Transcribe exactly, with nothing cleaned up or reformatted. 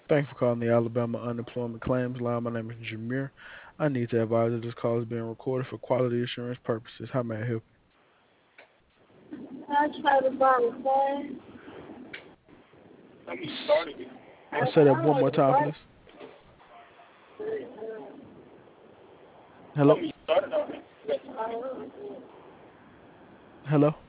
Thank you for calling the Alabama Unemployment Claims Line. My name is Jameer. I need to advise that this call is being recorded for quality assurance purposes. How may I help I tried to buy a phone. Let you? me S- start it. I, uh, say that I one more like the time, bike. please. Uh, Hello? Let me start it on it. Yes. I don't know. Hello?